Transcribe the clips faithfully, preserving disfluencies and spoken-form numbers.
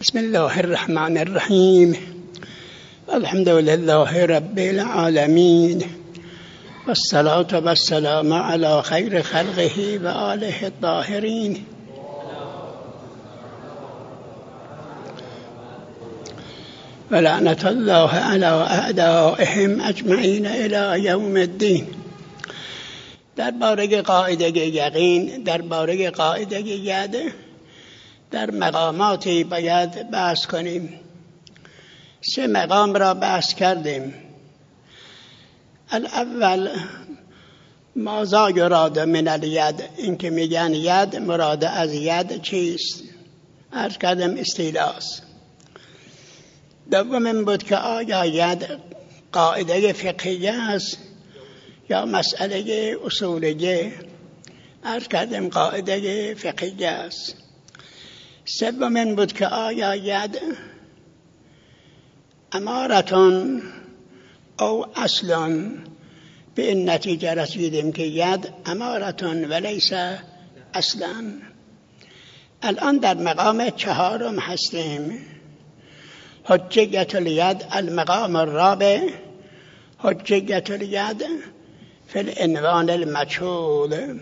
بسم الله الرحمن الرحیم. الحمد لله رب العالمین والصلاة والسلام على خیر خلقه و آله الطاهرین. ولعنة الله على اعدائهم اجمعین الی یوم الدین. درباره قاعده یقین، درباره قاعده ید در مقاماتی باید بحث کنیم. سه مقام را بحث کردیم. الاول ماذا یراد من الید، این که میگن ید، مراد از ید چیست؟ عرض کردم استیلاست. دوم این بود که آیا ید قاعده فقهی است یا مسئله اصولیه؟ عرض کردم قاعده فقهی است. سوم این بود که آیا ید امارتون او اصلا؟ به این نتیجه رسیدیم که ید امارتون ولیس اصلا. الان در مقام چهارم هستیم. حجیت الید المقام الرابع، حجیت الید فی العنوان المجهول.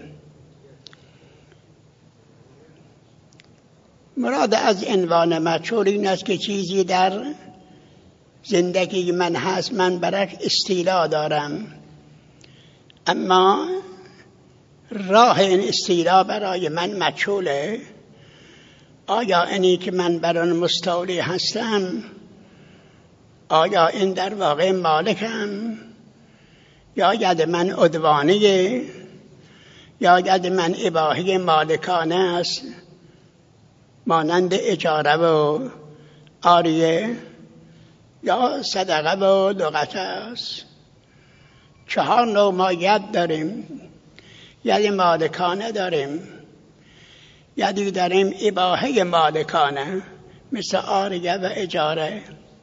مراد از عنوان مجهول این است که چیزی در زندگی من هست، من برش استیلا دارم، اما راه این استیلا برای من مجهوله. آیا اینی که من بر آن مستولی هستم، آیا این در واقع مالکم، یا ید من عدوانیه، یا ید من اباحی مالکانه است مانند اجاره و عاریه، یا صدقه و لغت است. چهار نوع ما ید داریم. ید مالکانه داریم، یدی داریم اباحه مالکانه مثل عاریه و اجاره،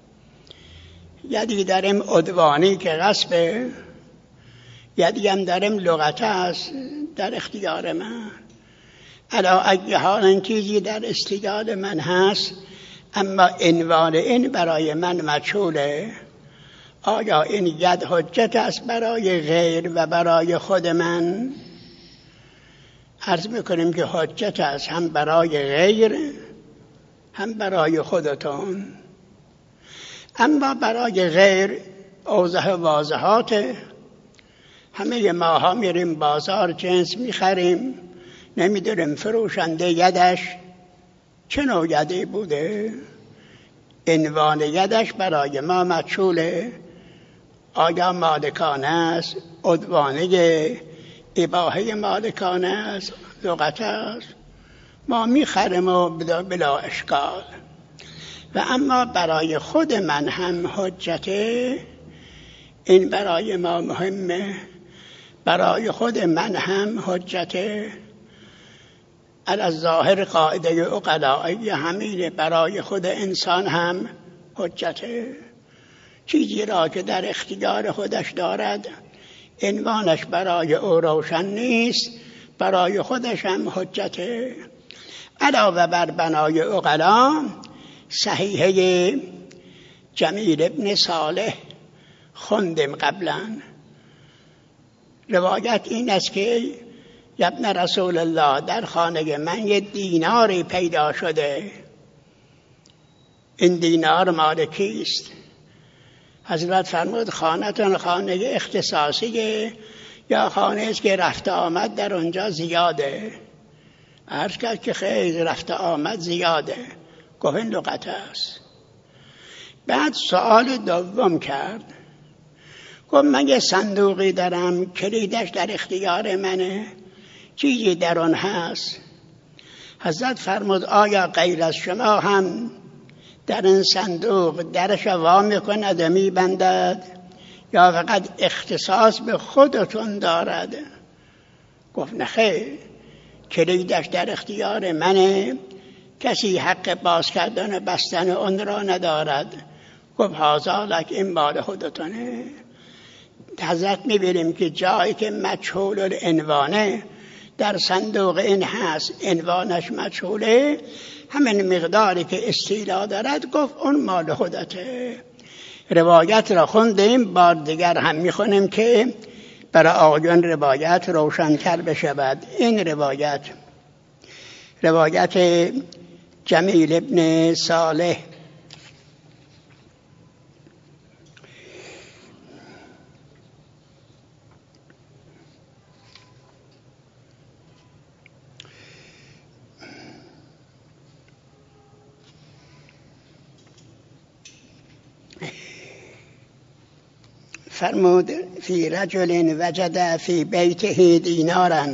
یدی داریم عدوانی که غصبه، یدی هم داریم لغت است در اختیار من. علا ای حال این چیزی در استیلال من هست، اما عنوان این برای من مجهوله. آیا این ید حجت است برای غیر و برای خود من؟ عرض میکنیم که حجت است هم برای غیر هم برای خودتون، اما برای غیر اوضح واضحات. همه ماها میریم بازار جنس میخریم، نمیدونیم فروشنده یدش چه نوع یدی بوده. عنوان یدش برای ما مجهوله. آیا مالکانه است، عدوانه، اباحه مالکانه است، لغت است؟ ما میخریم و بلا اشکال. و اما برای خود من هم حجته، این برای ما مهمه. برای خود من هم حجته. از ظاهر قاعده عقلائی همینه، برای خود انسان هم حجته. چیزی را که در اختیار خودش دارد، عنوانش برای او روشن نیست، برای خودش هم حجته. علاوه بر بنای عقلا، صحیحه جمیل ابن صالح خوندیم قبلا. روایت این است که ابن رسول الله، در خانه من یه دیناری پیدا شده. این دینار مال کیست؟ حضرت فرمود خانه‌تون خانه اختصاصیه یا خانه است که رفت آمد در اونجا زیاده؟ عرض کرد که خیلی رفت آمد زیاده. گفت این لغت است. بعد سوال دوم کرد، گفت من یه صندوقی دارم، کلیدش در اختیار منه، چیزی در آن هست. حضرت فرمود آیا غیر از شما هم در این صندوق درش وا میکند و میبندد، یا فقط اختصاص به خودتون دارد؟ گفت نه خیر، کلیدش در اختیار منه، کسی حق باز کردن و بستن اون را ندارد. گفت هذا لک، این مال خودتونه. حضرت میبینیم که جایی که مجهول العنوانه در صندوق این هست، عنوانش مجهوله، همین مقداری که استیلا دارد گفت اون مال خودته. روایت را خوندیم، بار دیگر هم میخونیم که برای آقایان روایت روشن‌تر بشود. این روایت روایت جمیل ابن صالح فرمود فی رجل وجد فی بیته دینارا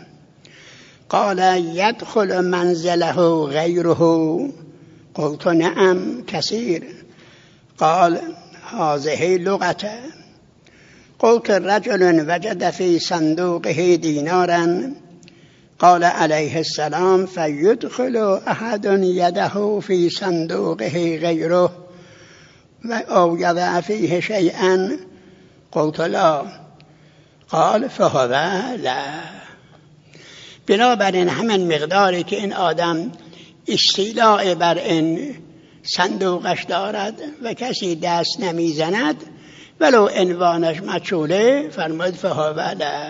قال يدخل منزله غيره قلت نعم كثير قال هذه لغته قلت رجل وجد في صندوقه دينارا قال عليه السلام فيدخل أحد يده في صندوقه غيره أو يضع فيه شيئا قلت لا قال فهو لا. بنابراین همین مقداری که این آدم استیلاء بر این صندوقش دارد و کسی دست نمیزند ولو عنوانش مجهوله، فرمود فهو لا.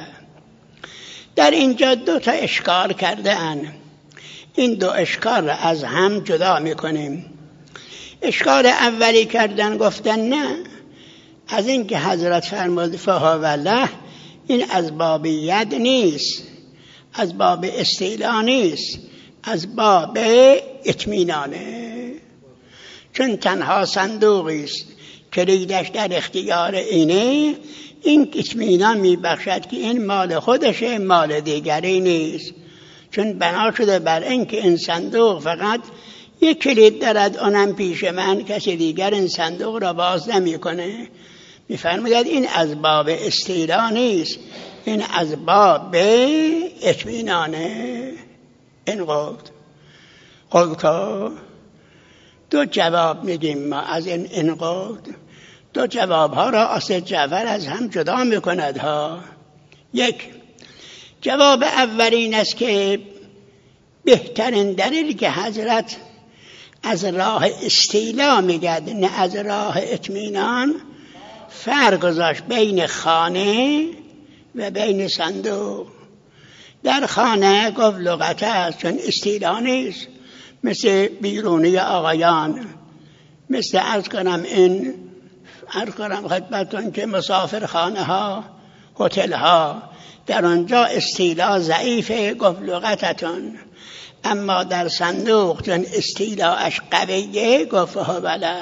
در اینجا دو تا اشکال کرده اند. این دو اشکال را از هم جدا میکنیم. اشکال اولی کردن گفتن نه، از این که حضرت فرمود فهو لا، این از باب ید نیست، از باب استیلا نیست، از باب اطمینانه. چون تنها صندوقی است کلیدش در اختیار اینه، این اطمینان میبخشد که این مال خودشه، مال دیگری نیست. چون بنا شده بر این که این صندوق فقط یک کلید دارد، اونم پیش من، کسی دیگر این صندوق را باز نمی کنه. میفرماید این از باب استیلا نیست، این از باب اطمینانه. این قلت قلت دو جواب میدیم ما از این این قلت. دو جواب ها را اسد جعفر از هم جدا میکند ها. یک جواب اولین است که بهترین دلیل که حضرت از راه استیلا میگد نه از راه اطمینان، فرق گذاشت بین خانه و بین صندوق. در خانه گفت لغت است، چون استیلا نیست، مثل بیرونی آقایان، مثل عرض کنم این عرض کنم خدمتون که مسافر خانه ها، هتل ها، در آنجا استیلا ضعیفه، گفت لغتتون. اما در صندوق چون استیلاش قویه، گفت بله.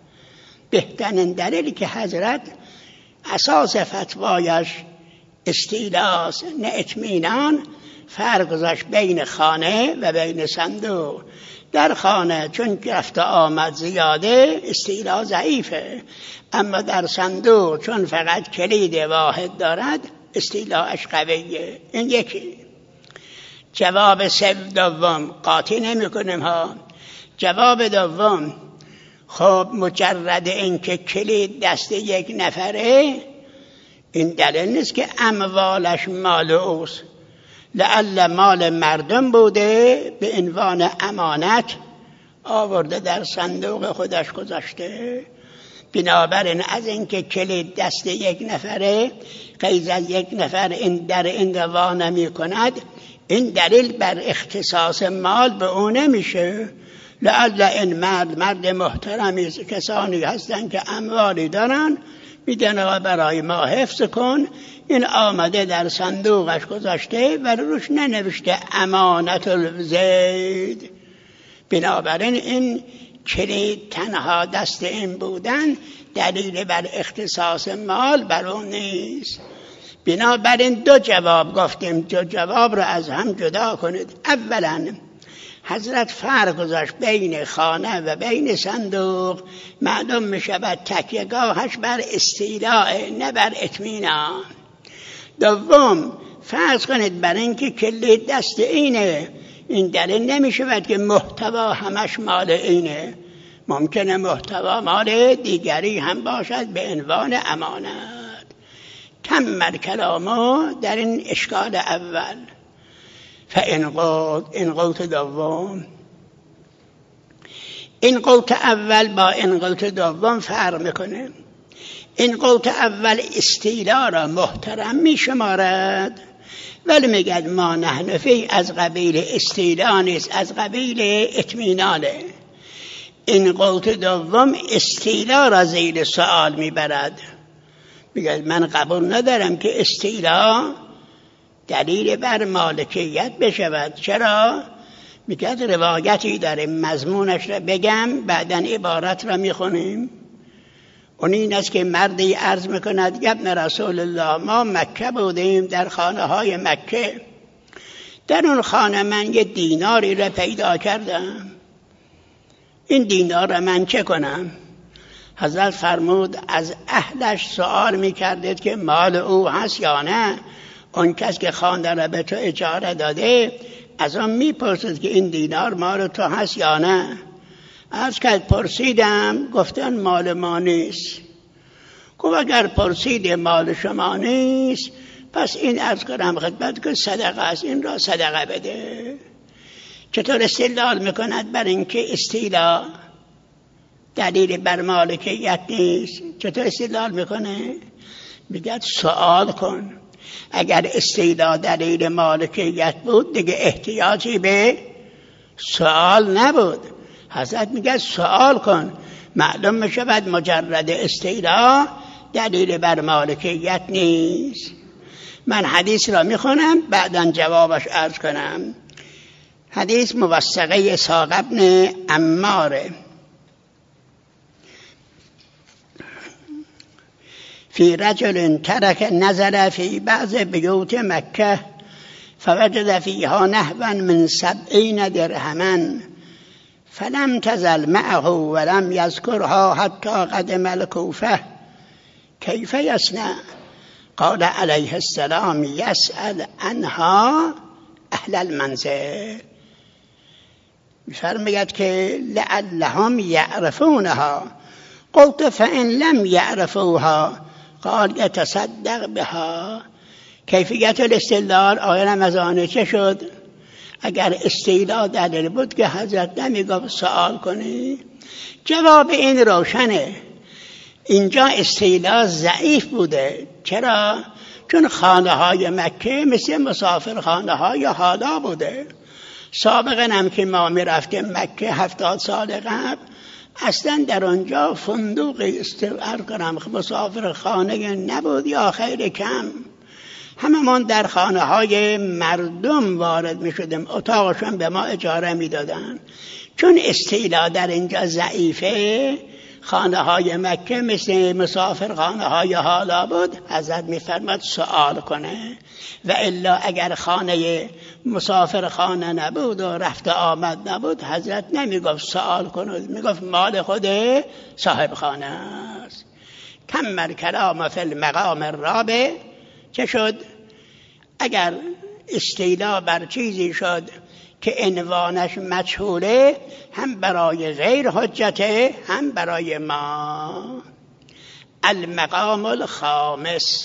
بهترین دلیلی که حضرت اساس فتوایش استیلاس نه اطمینان، فرق گذاشت بین خانه و بین صندوق. در خانه چون رفت آمد زیاده، استیلا ضعیفه، اما در صندوق چون فقط کلید واحد دارد، استیلاش قویه. این یکی. جواب سوم دوم قاطی نمی کنیم ها. جواب دوم، خب مجرد این که کلید دست یک نفره، این دلیل نیست که اموالش مال اوست. لعل مال مردم بوده، به عنوان امانت آورده در صندوق خودش گذاشته. بنابراین از اینکه کلید دست یک نفره، غیر از یک نفر این در این روا نمی کند، این دلیل بر اختصاص مال به اون نمیشه. لعل این مرد مرد محترمی، کسانی هستن که اموالی دارن، میدن برای ما حفظ کن، این آمده در صندوقش گذاشته و روش ننوشته امانت الزید. بنابراین این کلید تنها دست این بودن دلیل بر اختصاص مال بر اون نیست. بنابراین دو جواب گفتیم، دو جواب رو از هم جدا کنید. اولا حضرت فرق گذاشت بین خانه و بین صندوق، معلوم می شود تکیه‌گاهش بر استیلاء نه بر اطمینان. دوم فرض کنید بر اینکه کلید دست اینه، این دلیل نمی شود که محتوا همش مال اینه، ممکنه محتوا مال دیگری هم باشد به عنوان امانت. تم الکلام در این اشکال اول. فان قلت این قلت دوم این قوت اول با این قوت دوم فرق میکنه. این قوت اول استیلا را محترم میشمارد، ولی میگد ما نحن فی از قبیل استیلا نیست، از قبیل اطمینانه. این قوت دوم استیلا را زیر سوال میبرد، میگد من قبول ندارم که استیلا دلیل بر مالکیت بشود. چرا؟ میگد روایتی داره، مضمونش را بگم بعداً عبارت را میخونیم. اون این است که مردی عرض میکند ابن رسول الله ما مکه بودیم، در خانه های مکه، در اون خانه من یه دیناری را پیدا کردم، این دینار را من چه کنم؟ حضرت فرمود از اهلش سوال میکردید که مال او هست یا نه. اون کس که خانه را به تو اجاره داده از اون میپرسید که این دینار مال تو هست یا نه. از که پرسیدم گفتن مال ما نیست. گفت اگر پرسید مال شما نیست پس این عرض کنم خدمت که صدقه است، این را صدقه بده. چطور استدلال میکند بر اینکه استیلا دلیل بر مالکیت نیست؟ چطور استدلال میکنه؟ میگه سوال کن. اگر استیلا دلیل مالکیت بود دیگه احتیاجی به سوال نبود. حضرت میگه سوال کن، معلوم میشود مجرد استیلا دلیل بر مالکیت نیست. من حدیث را میخونم بعداً جوابش عرض کنم. حدیث موثقه اسحاق ابن عماره. فی رجل ترک نظر فی بعض بیوت مکه فوجد فیها نحوا من سبعین درهما فلم تزل معه ولم یذکرها حتی قدم الکوفه کیف یصنع؟ قال علیه السلام یسأل عنها اهل المنزل. می‌فرماید که لعلهم یعرفونها. قلت فإن لم یعرفوها قال یتصدق بها. کیفیت الاستدلال آیا نمازانه چه شد؟ اگر استیلا دلیل بود که حضرت نمیگفت سوال کنی. جواب این روشنه، اینجا استیلا ضعیف بوده. چرا؟ چون خانه های مکه مثل مسافر خانه های حالا بوده. سابقا هم که ما می رفتیم مکه هفتاد سال قبل اصلا در آنجا فندق استقرار کنم مسافر خانه نبود یا خیلی کم. همه من در خانه های مردم وارد می شدیم، اتاقشون به ما اجاره می دادن. چون استیلا در اینجا ضعیفه، خانه های مکه مثل مسافر خانه های حالا بود، حضرت می فرماد سوال کنه. و الا اگر خانه مسافر خانه نبود و رفت آمد نبود حضرت نمی گفت سوال کنه، می گفت مال خود صاحب خانه است. کمل کلام فی المقام الرابع. چه شد؟ اگر استیلا بر چیزی شد که عنوانش مجهوله، هم برای غیر حجته هم برای ما. المقام الخامس.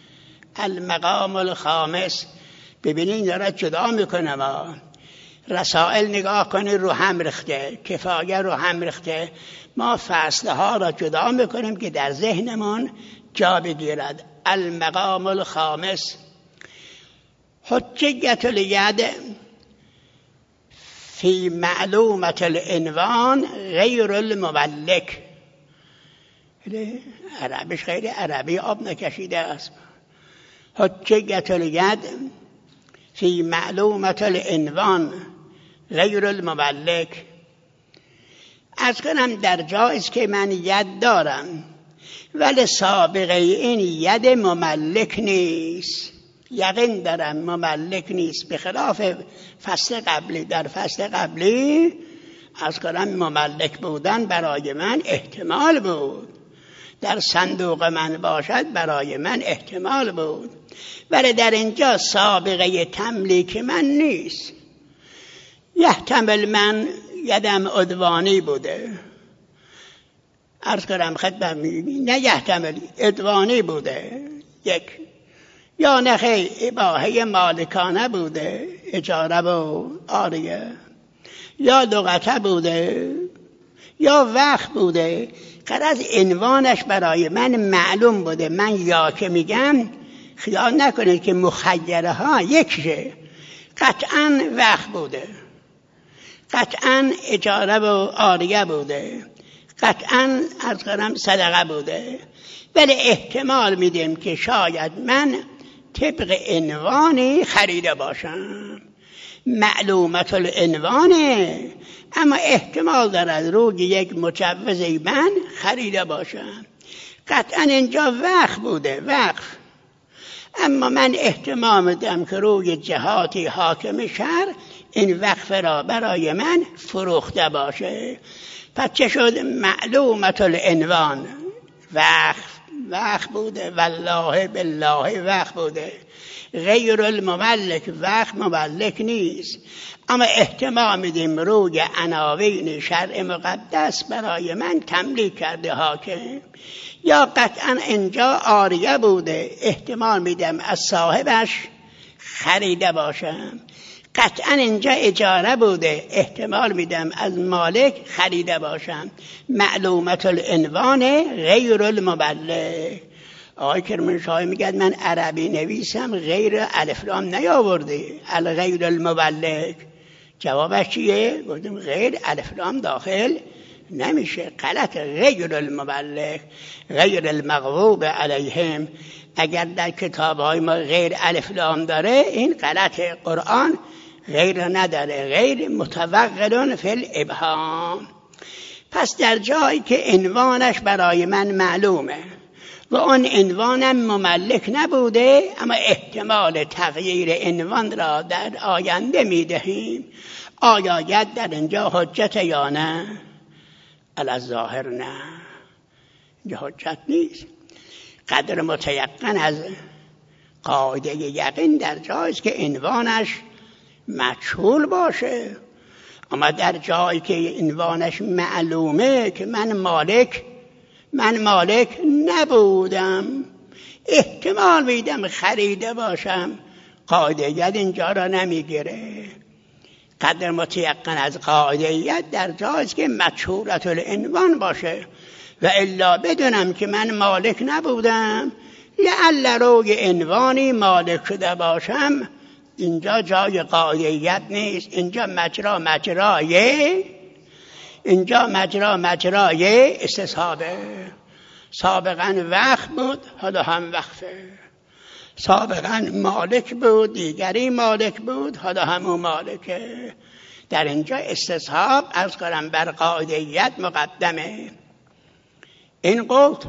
المقام الخامس. ببینین داره جدا میکنه. ما رسائل نگاه کنی رو هم ریخته، کفایه رو هم ریخته. ما فصلها را جدا میکنیم که در ذهنمون جا بگیرد. المقام الخامس حجیت الید فی معلومت العنوان غیر المملک. عربش خیلی عربی آب نکشیده است. حجیت الید فی معلومت العنوان غیر المملک. از کنم در جایست که من ید دارم ولی سابقه این ید مملک نیست. یقین دارم مملک نیست، به خلاف فصل قبلی. در فصل قبلی از کنم مملک بودن برای من احتمال بود، در صندوق من باشد برای من احتمال بود، ولی در اینجا سابقه تملیک من نیست. یحتمل من یدم عدوانی بوده، عرض کنم خدمت، نه یحتمل عدوانی بوده یک، یا نخی اباحه مالکانه بوده، اجاره و عاریه، یا لغته بوده. یا وقت بوده غرض عنوانش برای من معلوم بوده. من یا که میگم خیال نکنید که مخیره ها یکشه، قطعا وقت بوده، قطعا اجاره و عاریه بوده، قطعا از کنم صدقه بوده، ولی احتمال میدیم که شاید من طبق عنوانی خریده باشم. معلومت العنوانه، اما احتمال دارد روی یک مجوز من خریده باشم. قطعا اینجا وقف بوده، وقف. اما من احتمال میدم که روی جهاتی حاکم شهر این وقف را برای من فروخته باشه. پس چه شد؟ معلومت العنوان، وقف وقف بوده، والله بالله وقف بوده. غیر المملک، وقف مملک نیست، اما احتمال میدیم روی عناوین شرع مقدس برای من تملیک کرده حاکم. یا قطعا اینجا عاریه بوده، احتمال میدم از صاحبش خریده باشم. قطعا اینجا اجاره بوده، احتمال میدم از مالک خریده باشم. معلومت العنوان غیر المبلغ. آقای کرمانشاهی میگه من عربی نویسم غیر الف لام نیاورده، الغیر المبلغ. جوابش چیه؟ گفتم غیر الف لام داخل نمیشه، غلط. غیر المبلغ، غیر المغضوب علیهم. اگر در کتاب‌های ما غیر الف لام داره این غلطه. قرآن غیر نداره، غیر متوغل فی الابهام. پس در جایی که عنوانش برای من معلومه و اون عنوانم مملک نبوده، اما احتمال تغییر عنوان را در آینده میدهیم، آیا ید در اینجا حجت یا نه؟ الظاهر نه، اینجا حجت نیست. قدر متیقن از قاعده یقین در جاییست که عنوانش مجهول باشه، اما در جایی که عنوانش معلومه که من مالک من مالک نبودم، احتمال میدم خریده باشم، قاعده ید اینجا را نمیگیره. قدر متیقن از قاعده ید در جاییست که مجهولت العنوان باشه، و الا بدونم که من مالک نبودم، لعل روی عنوانی مالک شده باشم، اینجا جای قاعده ید نیست. اینجا مجرا مجرای اینجا مجرا مجرای استصحابه. سابقا وقت بود، حالا هم وقفه. سابقا مالک بود، دیگری مالک بود، حالا همون مالکه. در اینجا استصحاب از کنم بر قاعده ید مقدمه. این گفت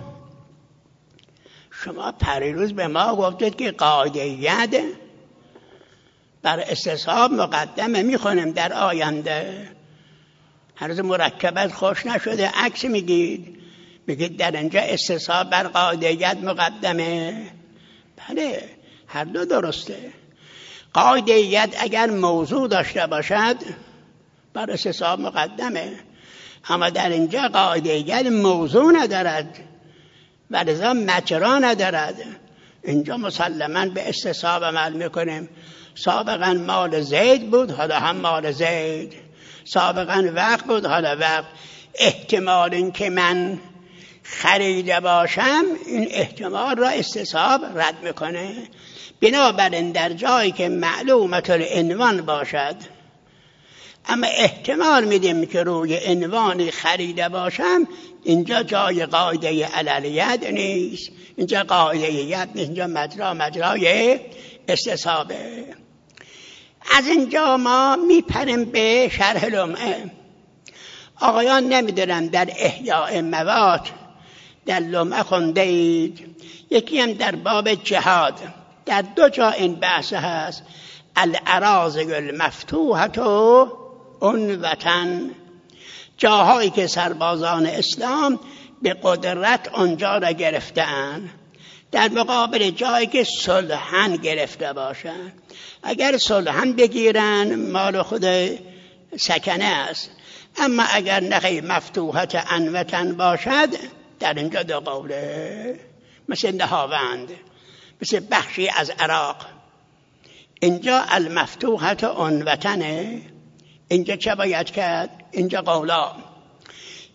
شما پریروز به ما گفتید که قاعده ید بر استصحاب مقدمه، میخونم در آینده. هرز مرکبت خوش نشده، عکس میگید، میگید در اینجا استصحاب بر قاعده ید مقدمه. بله، هر دو درسته. قاعده ید اگر موضوع داشته باشد بر استصحاب مقدمه، اما در اینجا قاعده ید موضوع ندارد و لذا مجرا ندارد. اینجا مسلماً به استصحاب عمل میکنیم. سابقا مال زید بود، حالا هم مال زید. سابقا وقت بود، حالا وقت. احتمال این که من خریده باشم، این احتمال را استصحاب رد میکنه. بنابراین در جایی که معلومت العنوان باشد، اما احتمال میدیم که روی عنوانی خریده باشم، اینجا جای قاعده علل ید نیست، اینجا قاعده ید نیست، اینجا مجرا مجرای استصحابه. از اینجا ما میپریم به شرح لمعه. آقایان نمیدونم در احیاء موات در لمعه خونده اید، یکی هم در باب جهاد، در دو جا این بحث هست. الاراضی المفتوحة اون وطن، جاهایی که سربازان اسلام به قدرت اونجا را گرفتن، در مقابل جایی که صلحاً گرفته باشن. اگر صلحاً بگیرن مال خود سکنه است، اما اگر نخی مفتوحت عن وطن باشد، در اینجا دو قوله. مثل نهاوند، مثل بخشی از عراق. اینجا المفتوحت عن وطنه، اینجا چه باید کرد؟ اینجا قولا.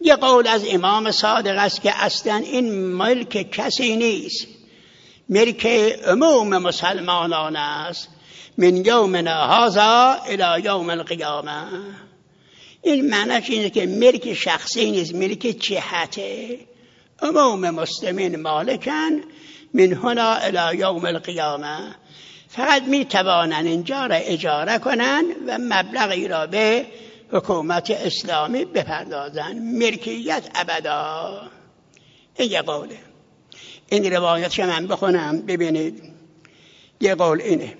یه قول از امام صادق است که اصلا این ملک کسی نیست، ملک عموم مسلمانان است، من یومنا هذا الی یوم القیامه. این معنیش اینه که ملک شخصی نیست، ملک جهته، عموم مسلمین مالکن من هنا الی یوم القیامه. فقط می توانند اینجا را اجاره کنند و مبلغی را به حکومت اسلامی بپردازند، ملکیت ابدا. این یه قوله. این روایت که من بخونم ببینید. یه قول اینه،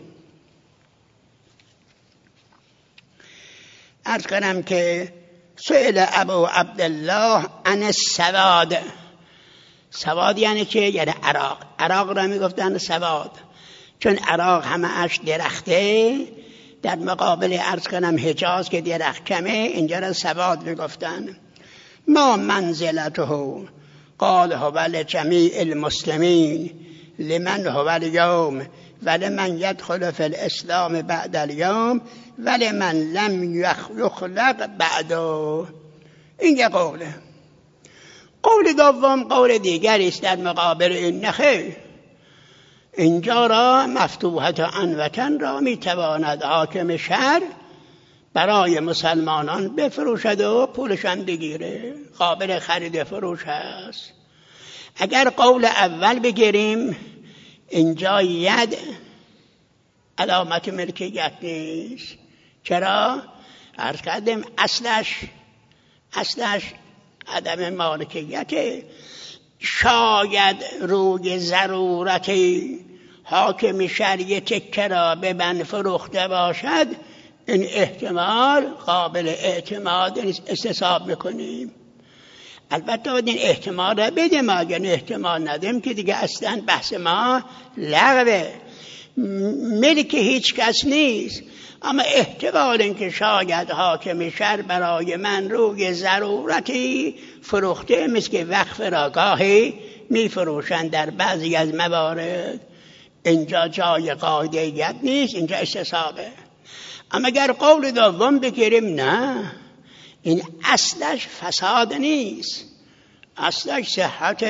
عرض کنم که سئل ابو عبدالله عن السواد. سواد یعنی که یعنی عراق. عراق را میگفتن سواد، چون عراق همه اش درخته، در مقابل عرض کنم حجاز که درخت کمه، اینجا را سواد میگفتن. ما منزلته قال هو لجمیع المسلمین لمن هو اليوم ولمن يدخل في الاسلام بعد اليوم ولمن لم يخلق بعده. این یه قوله. قول دوم قول دیگری است در مقابل این. نخیر، اینجا را مفتوحت عنوتن را میتواند حاکم شهر برای مسلمانان بفروشد و پولشان بگیره، قابل خرید فروش هست. اگر قول اول بگیریم، اینجا ید علامت ملکیت نیست. چرا؟ عرض کردیم اصلش اصلش عدم مالکیت. شاید روی ضرورتی حاکم شرع تکه را به من فروخته باشد، این احتمال قابل اعتماد نیست، استصحاب میکنیم. البته باید این احتمال را بدیم، اگر احتمال ندیم که دیگه اصلا بحث ما لغوه، ملک هیچ کس نیست. اما احتمال این که شاید حاکم شهر برای من روی ضرورتی فروخته، مثل که وقف را گاهی می فروشند در بعضی از موارد، اینجا جای قاعده‌ایت نیست، اینجا استصحابه. اما اگر قول دوم بگیریم، نه، این اصلش فساد نیست، اصلش صحت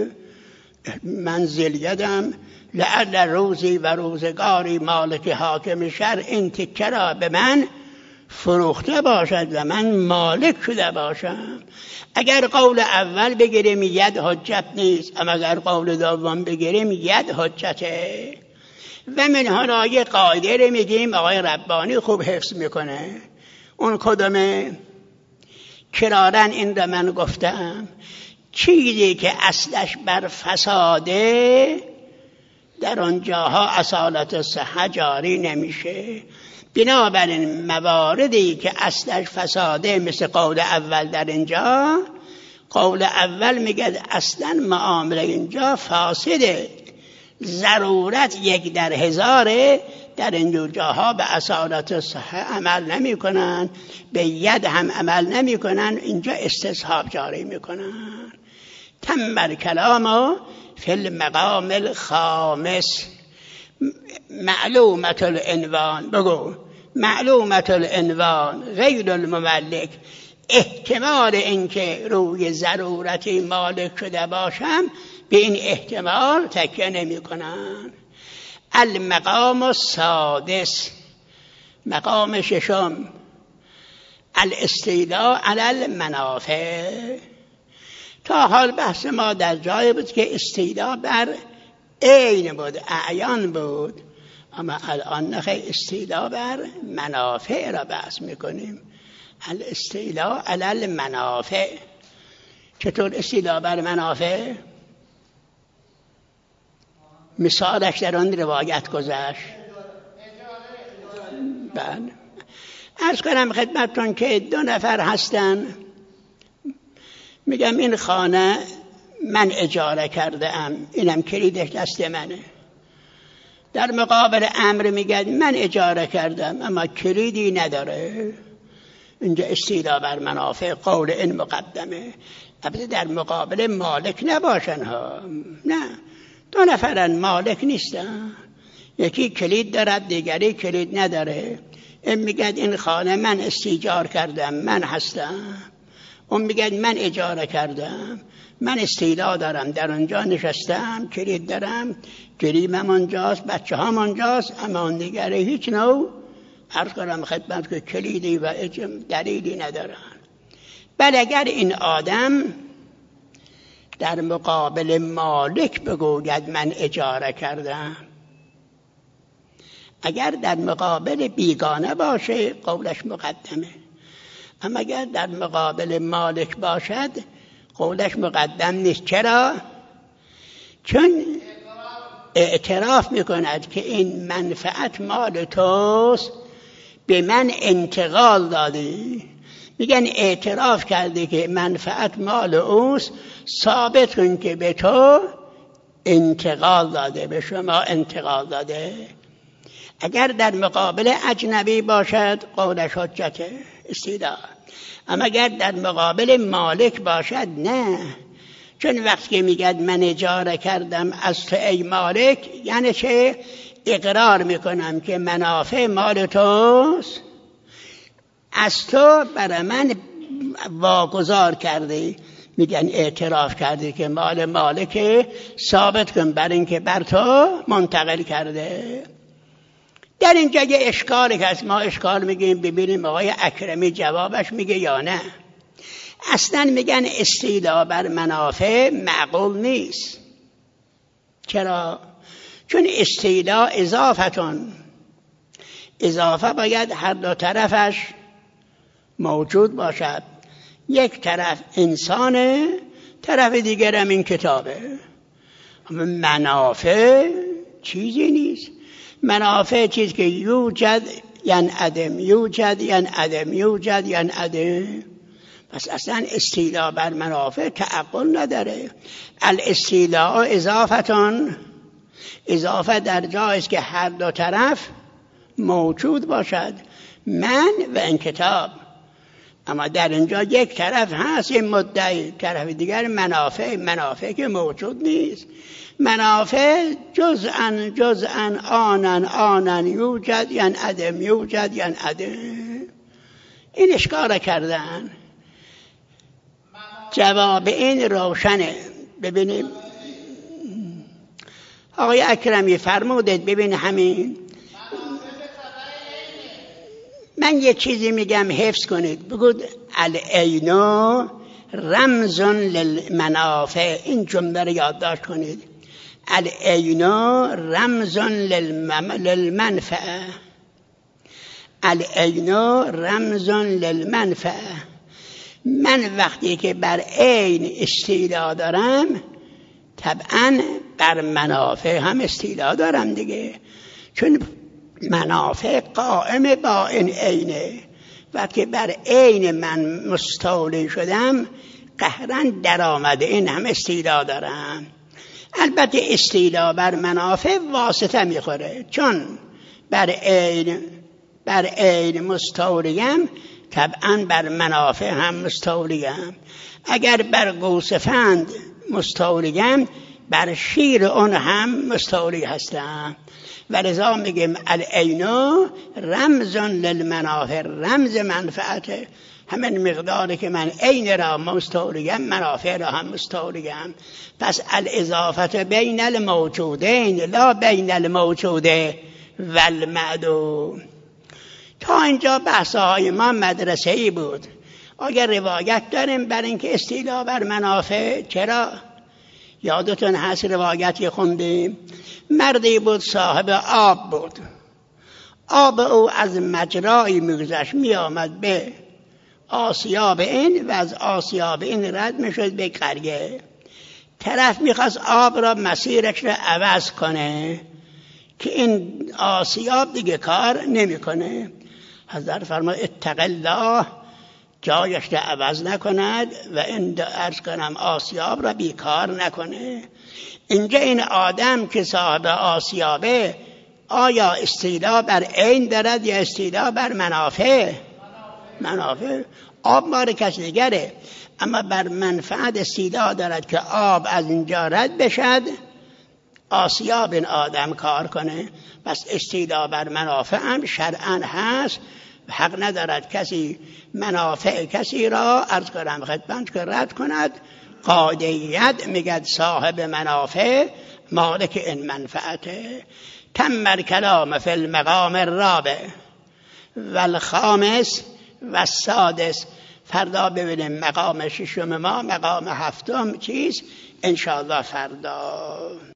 منزلیتم، لعل روزی و روزگاری مالک حاکم شهر این تکه را به من فروخته باشد و من مالک شده باشم. اگر قول اول بگیریم ید حجت نیست، اما اگر قول دوم بگیریم ید حجته. و من هنا یه قاعده رو میگیم، آقای ربانی خوب حفظ میکنه. اون کدومه؟ کرارن این رو من گفتم، چیزی که اصلش بر فساده در آنجاها اصالت صحه جاری نمیشه. بنابراین مواردی که اصلش فساده، مثل قول اول در اینجا، قول اول میگه اصلا معامله اینجا فاسده، ضرورت یک در هزاره، در این جاها به اصالت صحه عمل نمی کنن، به ید هم عمل نمی کنن، اینجا استصحاب جاری می کنن. تم کلام فی المقام الخامس. معلومت العنوان، بگو معلومت العنوان غیر المملک، احتمال اینکه روی ضرورتی مالک شده باشم به این احتمال تکیه نمی کنن. المقام السادس، مقام ششم، الاستیلاء علی المنافع. تا حال بحث ما در جای بود که استیلاء بر عین بود، اعیان بود، اما الان نخی استیلاء بر منافع را بحث میکنیم. الاستیلاء علی المنافع. چطور استیلاء بر منافع؟ مثالش در آن روایت گذشت. بله، عرض کنم خدمتتون که دو نفر هستن، میگم این خانه من اجاره کرده ام، اینم کلیدش دست منه. در مقابل امر میگه من اجاره کردم اما کلیدی نداره. اینجا استیلاء بر منافع قول این مقدمه. البته در مقابل مالک نباشن ها، نه، دو نفرن مالک نیستن، یکی کلید دارد دیگری کلید نداره. این میگه این خانه من استیجار کردم، من هستم، اون میگه من اجاره کردم، من استیلا دارم، در اونجا نشستم، کلید دارم، گریمم اونجاست، بچه هم اونجاست، اما اون دیگره هیچ نوع عرض کنم خدمت که کلیدی و دلیلی ندارن. بل اگر این آدم در مقابل مالک بگوید من اجاره کردم، اگر در مقابل بیگانه باشه قولش مقدمه، اما اگر در مقابل مالک باشد قولش مقدم نیست. چرا؟ چون اعتراف میکند که این منفعت مال توست، به من انتقال دادی. میگن اعتراف کرده که منفعت مال اوست، ثابت کن که به تو انتقال داده، به شما انتقال داده. اگر در مقابل اجنبی باشد قولش حجته، استیلا. اما اگر در مقابل مالک باشد نه. چون وقتی که میگد من اجاره کردم از تو ای مالک، یعنی چه؟ اقرار میکنم که منافع مال توست، از تو برای من واگذار کرده. میگن اعتراف کرده که مال مالک، ثابت کن بر این که بر تو منتقل کرده. در اینجا یه اشکالی که از ما اشکال میگیم، ببینیم آقای اکرمی جوابش میگه یا نه. اصلا میگن استیلا بر منافع معقول نیست. چرا؟ چون استیلا اضافتون، اضافه باید هر دو طرفش موجود باشد. یک طرف انسانه، طرف دیگر هم این کتابه. اما منافع چیزی نیست. منافع چیز که یوجد یعنی عدم، یوجد یعنی عدم، یوجد یعنی عدم. پس اصلا استیلا بر منافع تعقل نداره. الاستیلا اضافتون، اضافه در جایست که هر دو طرف موجود باشد، من و این کتاب. اما در اینجا یک طرف هست این مدعی، طرف دیگر منافع، منافع که موجود نیست. منافع جزءا جزءا آنن آنن یوجد یعنی عدم، یوجد یعنی عدم. این اشکال کردن. جواب این روشنه. ببینیم آقای اکرمی فرمودید، ببین همین. من یه چیزی میگم حفظ کنید. بگود العینو رمزون للمنافع. این جمله رو یادداشت کنید. العینو رمزون للمنفعه. العینو رمزون للمنفعه. من وقتی که بر عین استیلا دارم، طبعا بر منافع هم استیلا دارم دیگه. چون منافع قائم با این عینه. وقتی بر عین من مستولی شدم، قهرن در آمده، این هم استیلا دارم. البته استیلا بر منافع واسطه میخوره. چون بر عین بر عین مستولیم، طبعا بر منافع هم مستولیم. اگر بر گوسفند مستولیم، بر شیر اون هم مستولی هستم. و لذا میگیم العینو رمزون للمنافع، رمز منفعته. همین مقداری که من عین را مستولیم، منافع را هم مستولیم. پس الاضافت بین الموجودین لا بین الموجوده و المعدوم. تا اینجا بحثهای ما مدرسه‌ای بود. اگر روایت داریم بر اینکه استیلا بر منافع. چرا؟ یادتون هست روایتی خوندیم، مردی بود صاحب آب بود. آب او از مجرای میگذشت، می آمد به آسیاب این و از آسیاب این رد میشد به قریه. طرف میخواست آب را مسیرش را عوض کنه که این آسیاب دیگه کار نمیکنه. حضرت فرمود اتق الله، جایش را عوض نکند و این عرض کنم آسیاب را بیکار نکنه. اینجا این آدم که صاحب آسیابه، آیا استیلا بر عین دارد یا استیلا بر منافع؟ منافع. آب مال کسی دیگره، اما بر منفعت استیلا دارد که آب از اینجا رد بشد، آسیاب این آدم کار کنه. پس استیلا بر منافع هم شرعاً هست حق ندارد کسی منافع کسی را عرض کنم خدمت که رد کند. قاعده میگد صاحب منافع مالک این منفعته. تم الکلام فی المقام الرابع و الخامس و السادس. فردا ببینیم مقام ششم ما، مقام هفتم چیز انشاءالله فردا.